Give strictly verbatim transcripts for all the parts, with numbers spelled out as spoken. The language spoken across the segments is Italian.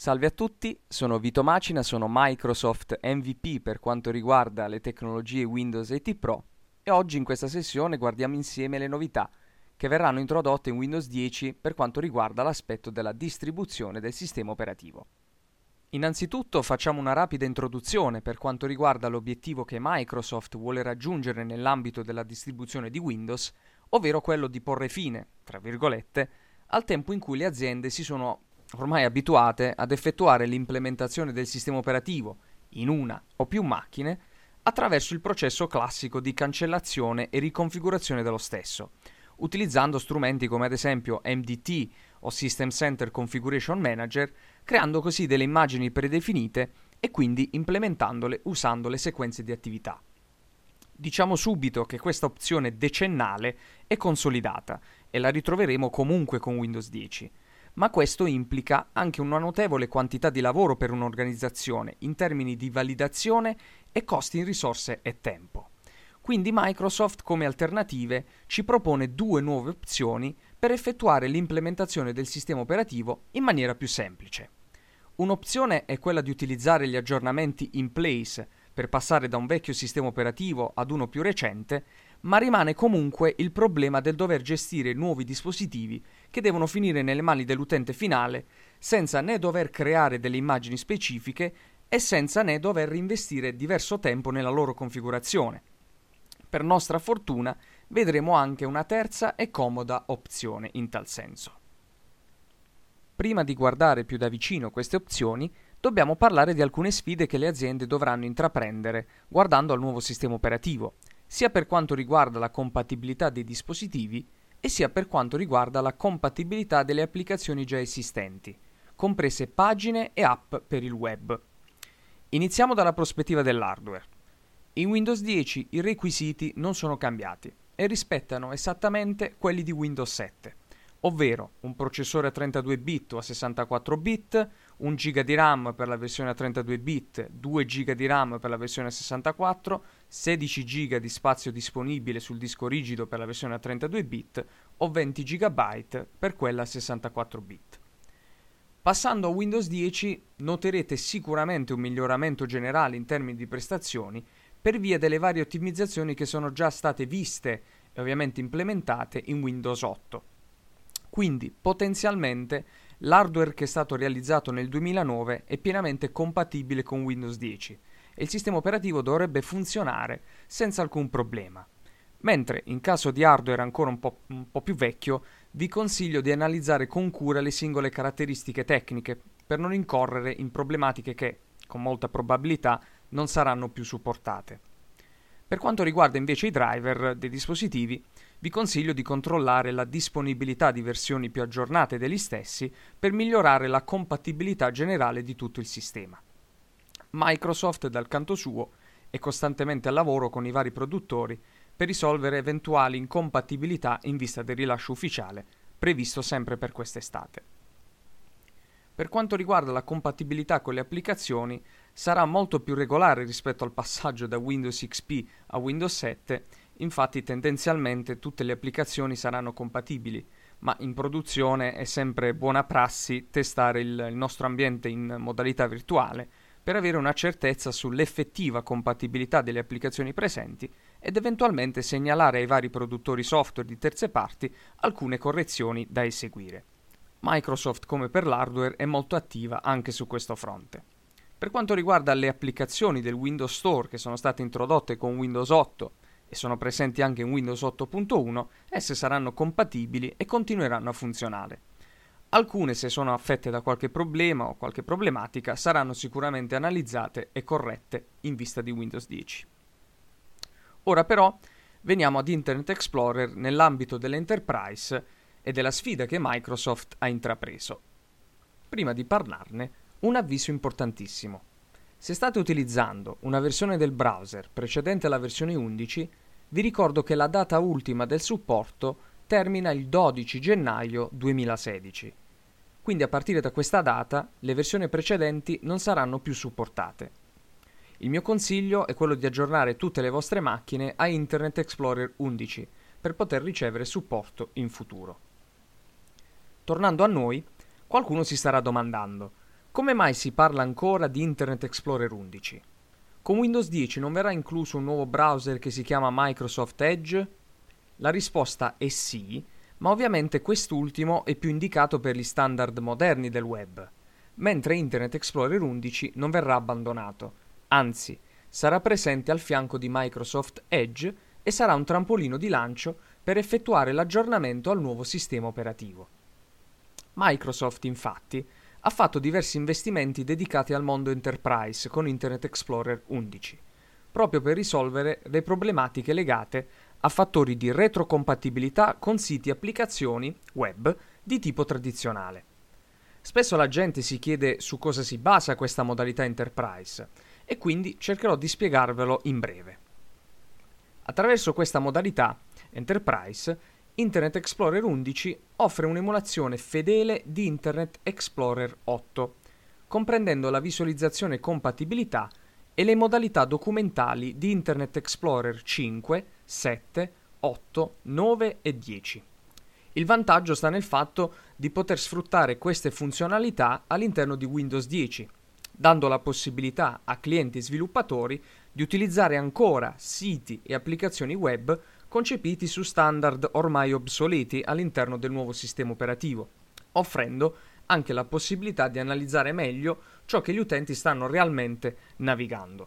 Salve a tutti, sono Vito Macina, sono Microsoft M V P per quanto riguarda le tecnologie Windows A T Pro e oggi in questa sessione guardiamo insieme le novità che verranno introdotte in Windows dieci per quanto riguarda l'aspetto della distribuzione del sistema operativo. Innanzitutto facciamo una rapida introduzione per quanto riguarda l'obiettivo che Microsoft vuole raggiungere nell'ambito della distribuzione di Windows, ovvero quello di porre fine, tra virgolette, al tempo in cui le aziende si sono ormai abituate ad effettuare l'implementazione del sistema operativo in una o più macchine attraverso il processo classico di cancellazione e riconfigurazione dello stesso, utilizzando strumenti come ad esempio M D T o System Center Configuration Manager, creando così delle immagini predefinite e quindi implementandole usando le sequenze di attività. Diciamo subito che questa opzione decennale è consolidata e la ritroveremo comunque con Windows dieci. Ma questo implica anche una notevole quantità di lavoro per un'organizzazione in termini di validazione e costi in risorse e tempo. Quindi Microsoft come alternative ci propone due nuove opzioni per effettuare l'implementazione del sistema operativo in maniera più semplice. Un'opzione è quella di utilizzare gli aggiornamenti in place per passare da un vecchio sistema operativo ad uno più recente, ma rimane comunque il problema del dover gestire nuovi dispositivi che devono finire nelle mani dell'utente finale senza né dover creare delle immagini specifiche e senza né dover investire diverso tempo nella loro configurazione. Per nostra fortuna vedremo anche una terza e comoda opzione in tal senso. Prima di guardare più da vicino queste opzioni, dobbiamo parlare di alcune sfide che le aziende dovranno intraprendere guardando al nuovo sistema operativo, sia per quanto riguarda la compatibilità dei dispositivi e sia per quanto riguarda la compatibilità delle applicazioni già esistenti, comprese pagine e app per il web. Iniziamo dalla prospettiva dell'hardware. In Windows dieci i requisiti non sono cambiati e rispettano esattamente quelli di Windows sette, ovvero un processore a trentadue bit o a sessantaquattro bit, un giga di RAM per la versione a trentadue bit, due giga di RAM per la versione a sessantaquattro, sedici giga di spazio disponibile sul disco rigido per la versione a trentadue bit o venti giga per quella a sessantaquattro bit. Passando a Windows dieci noterete sicuramente un miglioramento generale in termini di prestazioni per via delle varie ottimizzazioni che sono già state viste e ovviamente implementate in Windows otto. Quindi potenzialmente l'hardware che è stato realizzato nel duemilanove è pienamente compatibile con Windows dieci e il sistema operativo dovrebbe funzionare senza alcun problema. Mentre in caso di hardware ancora un po', un po' più vecchio, vi consiglio di analizzare con cura le singole caratteristiche tecniche per non incorrere in problematiche che, con molta probabilità, non saranno più supportate. Per quanto riguarda invece i driver dei dispositivi, vi consiglio di controllare la disponibilità di versioni più aggiornate degli stessi per migliorare la compatibilità generale di tutto il sistema. Microsoft, dal canto suo, è costantemente al lavoro con i vari produttori per risolvere eventuali incompatibilità in vista del rilascio ufficiale, previsto sempre per quest'estate. Per quanto riguarda la compatibilità con le applicazioni, sarà molto più regolare rispetto al passaggio da Windows X P a Windows sette, infatti tendenzialmente tutte le applicazioni saranno compatibili, ma in produzione è sempre buona prassi testare il, il nostro ambiente in modalità virtuale per avere una certezza sull'effettiva compatibilità delle applicazioni presenti ed eventualmente segnalare ai vari produttori software di terze parti alcune correzioni da eseguire. Microsoft, come per l'hardware, è molto attiva anche su questo fronte. Per quanto riguarda le applicazioni del Windows Store che sono state introdotte con Windows otto e sono presenti anche in Windows otto punto uno, esse saranno compatibili e continueranno a funzionare. Alcune, se sono affette da qualche problema o qualche problematica, saranno sicuramente analizzate e corrette in vista di Windows dieci. Ora però veniamo ad Internet Explorer nell'ambito dell'Enterprise e della sfida che Microsoft ha intrapreso. Prima di parlarne, un avviso importantissimo. Se state utilizzando una versione del browser precedente alla versione undici, vi ricordo che la data ultima del supporto termina il dodici gennaio duemilasedici. Quindi a partire da questa data le versioni precedenti non saranno più supportate. Il mio consiglio è quello di aggiornare tutte le vostre macchine a Internet Explorer undici per poter ricevere supporto in futuro. Tornando a noi, qualcuno si starà domandando: Come mai si parla ancora di Internet Explorer undici? Con Windows dieci non verrà incluso un nuovo browser che si chiama Microsoft Edge? La risposta è sì, ma ovviamente quest'ultimo è più indicato per gli standard moderni del web, mentre Internet Explorer undici non verrà abbandonato, anzi, sarà presente al fianco di Microsoft Edge e sarà un trampolino di lancio per effettuare l'aggiornamento al nuovo sistema operativo. Microsoft, infatti, ha fatto diversi investimenti dedicati al mondo enterprise con Internet Explorer undici, proprio per risolvere le problematiche legate a fattori di retrocompatibilità con siti e applicazioni web di tipo tradizionale. Spesso la gente si chiede su cosa si basa questa modalità enterprise e quindi cercherò di spiegarvelo in breve. Attraverso questa modalità enterprise, Internet Explorer undici offre un'emulazione fedele di Internet Explorer otto, comprendendo la visualizzazione compatibilità e le modalità documentali di Internet Explorer cinque, sette, otto, nove e dieci. Il vantaggio sta nel fatto di poter sfruttare queste funzionalità all'interno di Windows dieci, dando la possibilità a clienti e sviluppatori di utilizzare ancora siti e applicazioni web concepiti su standard ormai obsoleti all'interno del nuovo sistema operativo, offrendo anche la possibilità di analizzare meglio ciò che gli utenti stanno realmente navigando.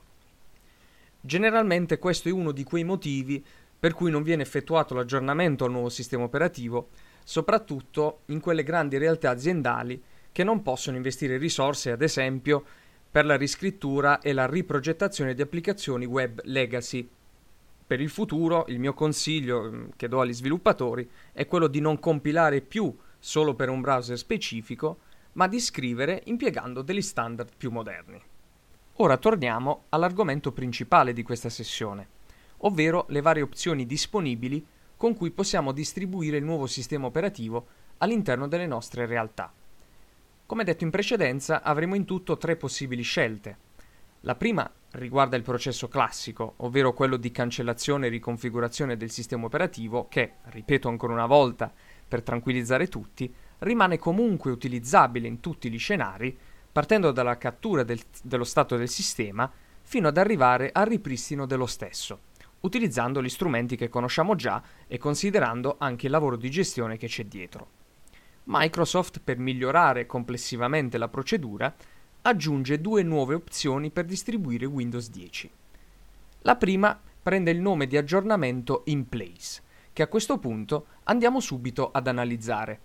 Generalmente questo è uno di quei motivi per cui non viene effettuato l'aggiornamento al nuovo sistema operativo, soprattutto in quelle grandi realtà aziendali che non possono investire risorse, ad esempio, per la riscrittura e la riprogettazione di applicazioni web legacy. Per il futuro, il mio consiglio che do agli sviluppatori è quello di non compilare più solo per un browser specifico, ma di scrivere impiegando degli standard più moderni. Ora torniamo all'argomento principale di questa sessione, ovvero le varie opzioni disponibili con cui possiamo distribuire il nuovo sistema operativo all'interno delle nostre realtà. Come detto in precedenza, avremo in tutto tre possibili scelte. La prima riguarda il processo classico, ovvero quello di cancellazione e riconfigurazione del sistema operativo che, ripeto ancora una volta per tranquillizzare tutti, rimane comunque utilizzabile in tutti gli scenari, partendo dalla cattura del, dello stato del sistema fino ad arrivare al ripristino dello stesso, utilizzando gli strumenti che conosciamo già e considerando anche il lavoro di gestione che c'è dietro. Microsoft, per migliorare complessivamente la procedura, aggiunge due nuove opzioni per distribuire Windows dieci. La prima prende il nome di aggiornamento in place, che a questo punto andiamo subito ad analizzare.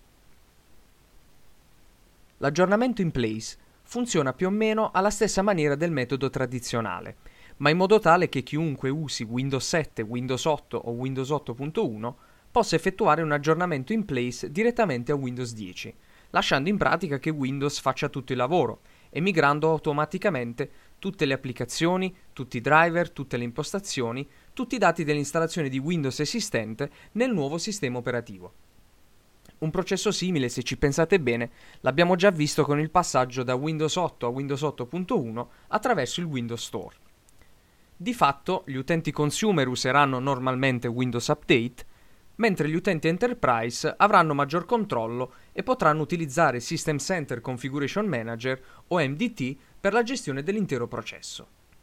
L'aggiornamento in place funziona più o meno alla stessa maniera del metodo tradizionale, ma in modo tale che chiunque usi Windows sette, Windows otto o Windows otto punto uno possa effettuare un aggiornamento in place direttamente a Windows dieci, lasciando in pratica che Windows faccia tutto il lavoro e migrando automaticamente tutte le applicazioni, tutti i driver, tutte le impostazioni, tutti i dati dell'installazione di Windows esistente nel nuovo sistema operativo. Un processo simile, se ci pensate bene, l'abbiamo già visto con il passaggio da Windows otto a Windows otto punto uno attraverso il Windows Store. Di fatto, gli utenti consumer useranno normalmente Windows Update, mentre gli utenti Enterprise avranno maggior controllo e potranno utilizzare System Center Configuration Manager o M D T per la gestione dell'intero processo.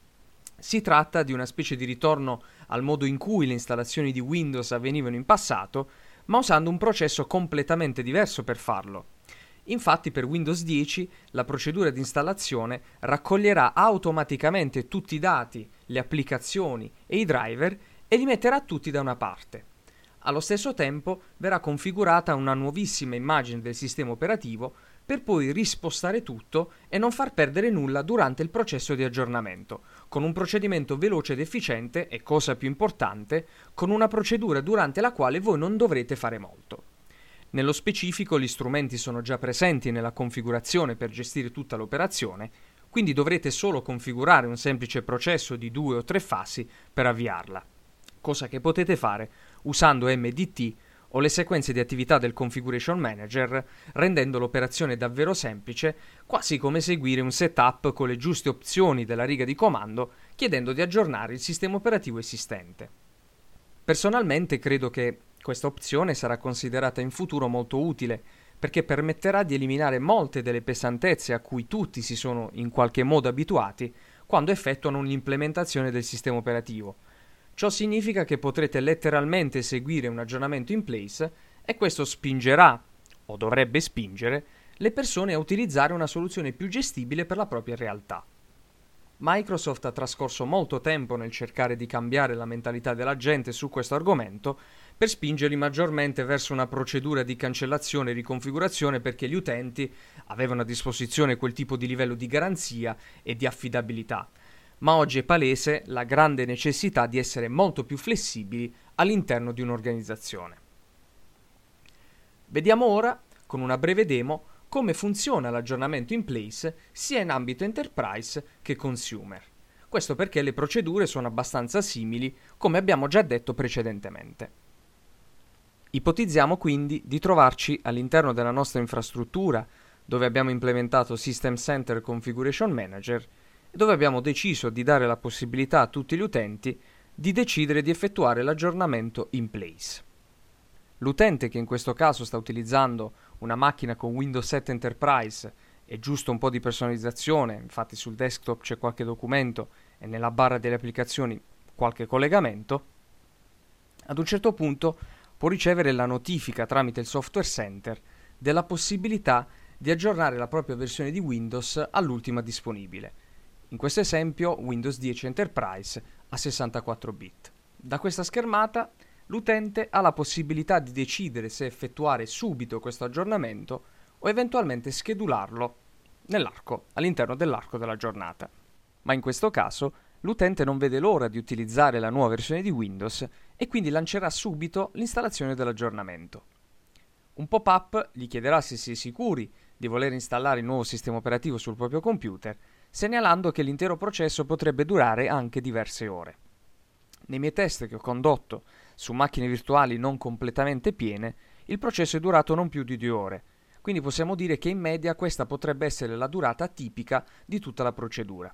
Si tratta di una specie di ritorno al modo in cui le installazioni di Windows avvenivano in passato, ma usando un processo completamente diverso per farlo. Infatti per Windows dieci la procedura di installazione raccoglierà automaticamente tutti i dati, le applicazioni e i driver e li metterà tutti da una parte. Allo stesso tempo verrà configurata una nuovissima immagine del sistema operativo per poi rispostare tutto e non far perdere nulla durante il processo di aggiornamento, con un procedimento veloce ed efficiente e, cosa più importante, con una procedura durante la quale voi non dovrete fare molto. Nello specifico gli strumenti sono già presenti nella configurazione per gestire tutta l'operazione, quindi dovrete solo configurare un semplice processo di due o tre fasi per avviarla, cosa che potete fare usando M D T o le sequenze di attività del Configuration Manager, rendendo l'operazione davvero semplice, quasi come seguire un setup con le giuste opzioni della riga di comando, chiedendo di aggiornare il sistema operativo esistente. Personalmente credo che questa opzione sarà considerata in futuro molto utile perché permetterà di eliminare molte delle pesantezze a cui tutti si sono in qualche modo abituati quando effettuano un'implementazione del sistema operativo. Ciò significa che potrete letteralmente seguire un aggiornamento in place e questo spingerà, o dovrebbe spingere, le persone a utilizzare una soluzione più gestibile per la propria realtà. Microsoft ha trascorso molto tempo nel cercare di cambiare la mentalità della gente su questo argomento per spingerli maggiormente verso una procedura di cancellazione e riconfigurazione perché gli utenti avevano a disposizione quel tipo di livello di garanzia e di affidabilità. Ma oggi è palese la grande necessità di essere molto più flessibili all'interno di un'organizzazione. Vediamo ora, con una breve demo, come funziona l'aggiornamento in place sia in ambito enterprise che consumer. Questo perché le procedure sono abbastanza simili, come abbiamo già detto precedentemente. Ipotizziamo quindi di trovarci all'interno della nostra infrastruttura, dove abbiamo implementato System Center Configuration Manager, e dove abbiamo deciso di dare la possibilità a tutti gli utenti di decidere di effettuare l'aggiornamento in place. L'utente, che in questo caso sta utilizzando una macchina con Windows sette Enterprise e giusto un po' di personalizzazione, infatti sul desktop c'è qualche documento e nella barra delle applicazioni qualche collegamento, ad un certo punto può ricevere la notifica tramite il Software Center della possibilità di aggiornare la propria versione di Windows all'ultima disponibile. In questo esempio Windows dieci Enterprise a sessantaquattro bit. Da questa schermata l'utente ha la possibilità di decidere se effettuare subito questo aggiornamento o eventualmente schedularlo nell'arco, all'interno dell'arco della giornata. Ma in questo caso l'utente non vede l'ora di utilizzare la nuova versione di Windows e quindi lancerà subito l'installazione dell'aggiornamento. Un pop-up gli chiederà se si è sicuri di voler installare il nuovo sistema operativo sul proprio computer, segnalando che l'intero processo potrebbe durare anche diverse ore. Nei miei test che ho condotto su macchine virtuali non completamente piene, il processo è durato non più di due ore, quindi possiamo dire che in media questa potrebbe essere la durata tipica di tutta la procedura.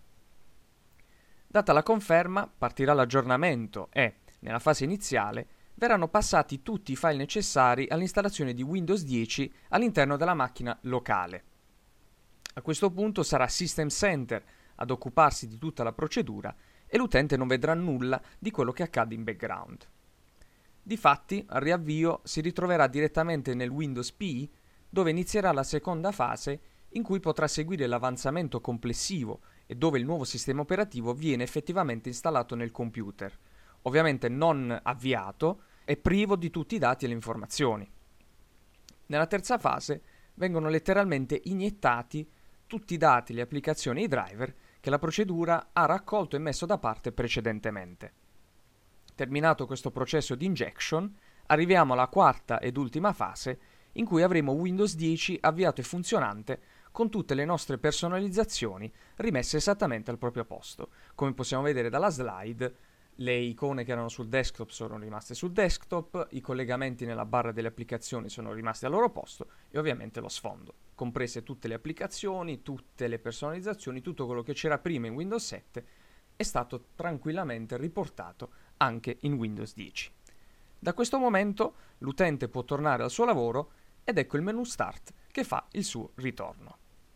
Data la conferma, partirà l'aggiornamento e, nella fase iniziale, verranno passati tutti i file necessari all'installazione di Windows dieci all'interno della macchina locale. A questo punto sarà System Center ad occuparsi di tutta la procedura e l'utente non vedrà nulla di quello che accade in background. Difatti, al riavvio si ritroverà direttamente nel Windows P I, dove inizierà la seconda fase in cui potrà seguire l'avanzamento complessivo e dove il nuovo sistema operativo viene effettivamente installato nel computer, ovviamente non avviato e privo di tutti i dati e le informazioni. Nella terza fase vengono letteralmente iniettati tutti i dati, le applicazioni e i driver che la procedura ha raccolto e messo da parte precedentemente. Terminato questo processo di injection, arriviamo alla quarta ed ultima fase in cui avremo Windows dieci avviato e funzionante con tutte le nostre personalizzazioni rimesse esattamente al proprio posto. Come possiamo vedere dalla slide, le icone che erano sul desktop sono rimaste sul desktop, i collegamenti nella barra delle applicazioni sono rimasti al loro posto e ovviamente lo sfondo, comprese tutte le applicazioni, tutte le personalizzazioni, tutto quello che c'era prima in Windows sette è stato tranquillamente riportato anche in Windows dieci. Da questo momento l'utente può tornare al suo lavoro ed ecco il menu Start che fa il suo ritorno.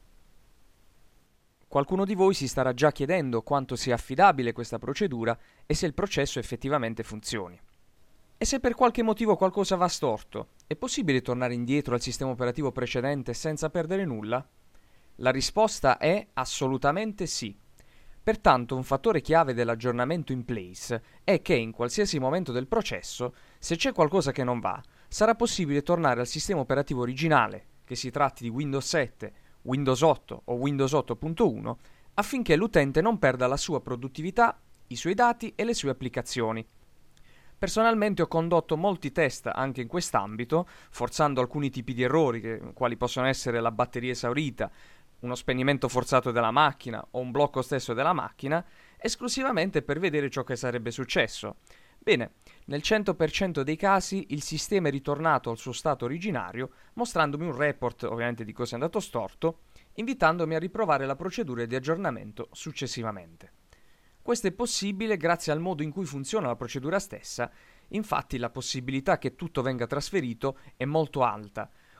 Qualcuno di voi si starà già chiedendo quanto sia affidabile questa procedura e se il processo effettivamente funzioni. E se per qualche motivo qualcosa va storto, è possibile tornare indietro al sistema operativo precedente senza perdere nulla? La risposta è assolutamente sì. Pertanto un fattore chiave dell'aggiornamento in place è che in qualsiasi momento del processo, se c'è qualcosa che non va, sarà possibile tornare al sistema operativo originale, che si tratti di Windows sette, Windows otto o Windows otto punto uno, affinché l'utente non perda la sua produttività, i suoi dati e le sue applicazioni. Personalmente ho condotto molti test anche in quest'ambito, forzando alcuni tipi di errori, che, quali possono essere la batteria esaurita, uno spegnimento forzato della macchina o un blocco stesso della macchina, esclusivamente per vedere ciò che sarebbe successo. Bene, nel cento per cento dei casi il sistema è ritornato al suo stato originario, mostrandomi un report ovviamente di cosa è andato storto, invitandomi a riprovare la procedura di aggiornamento successivamente. Questo è possibile grazie al modo in cui funziona la procedura stessa, infatti la possibilità che tutto venga trasferito è molto alta,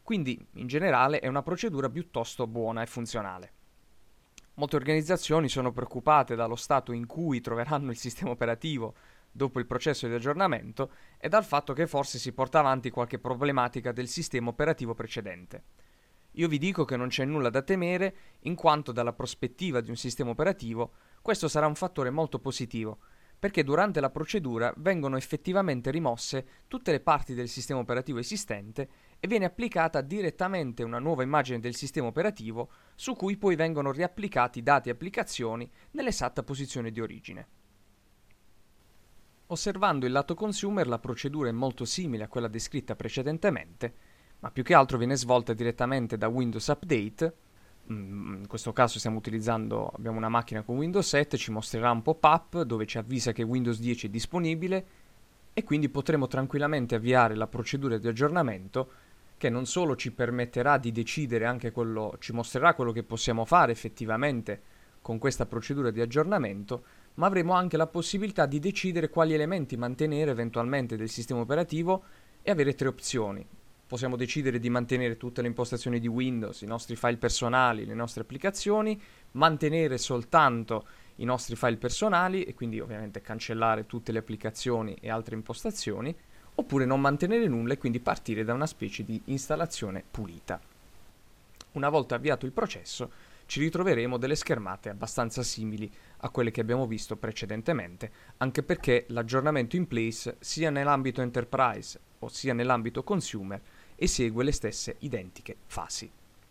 Quindi, in generale, è una procedura piuttosto buona e funzionale. Molte organizzazioni sono preoccupate dallo stato in cui troveranno il sistema operativo dopo il processo di aggiornamento e dal fatto che forse si porta avanti qualche problematica del sistema operativo precedente. Io vi dico che non c'è nulla da temere, in quanto dalla prospettiva di un sistema operativo questo sarà un fattore molto positivo, perché durante la procedura vengono effettivamente rimosse tutte le parti del sistema operativo esistente e viene applicata direttamente una nuova immagine del sistema operativo su cui poi vengono riapplicati dati e applicazioni nell'esatta posizione di origine. Osservando il lato consumer, la procedura è molto simile a quella descritta precedentemente, ma più che altro viene svolta direttamente da Windows Update. In questo caso stiamo utilizzando, abbiamo una macchina con Windows sette, ci mostrerà un pop-up dove ci avvisa che Windows dieci è disponibile e quindi potremo tranquillamente avviare la procedura di aggiornamento, che non solo ci permetterà di decidere anche quello, ci mostrerà quello che possiamo fare effettivamente con questa procedura di aggiornamento, ma avremo anche la possibilità di decidere quali elementi mantenere eventualmente del sistema operativo e avere tre opzioni. Possiamo decidere di mantenere tutte le impostazioni di Windows, i nostri file personali, le nostre applicazioni, mantenere soltanto i nostri file personali e quindi ovviamente cancellare tutte le applicazioni e altre impostazioni, oppure non mantenere nulla e quindi partire da una specie di installazione pulita. Una volta avviato il processo, ci ritroveremo delle schermate abbastanza simili a quelle che abbiamo visto precedentemente, anche perché l'aggiornamento in place sia nell'ambito enterprise o sia nell'ambito consumer esegue le stesse identiche fasi.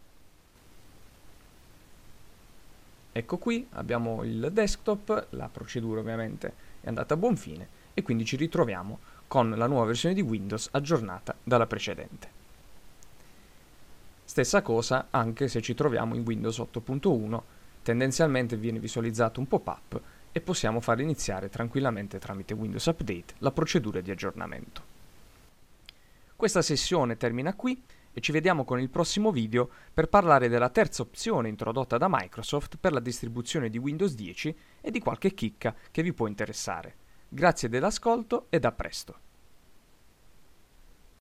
Ecco qui, abbiamo il desktop, la procedura ovviamente è andata a buon fine e quindi ci ritroviamo con la nuova versione di Windows aggiornata dalla precedente. Stessa cosa anche se ci troviamo in Windows otto punto uno, tendenzialmente viene visualizzato un pop-up e possiamo far iniziare tranquillamente tramite Windows Update la procedura di aggiornamento. Questa sessione termina qui e ci vediamo con il prossimo video per parlare della terza opzione introdotta da Microsoft per la distribuzione di Windows dieci e di qualche chicca che vi può interessare. Grazie dell'ascolto ed a presto!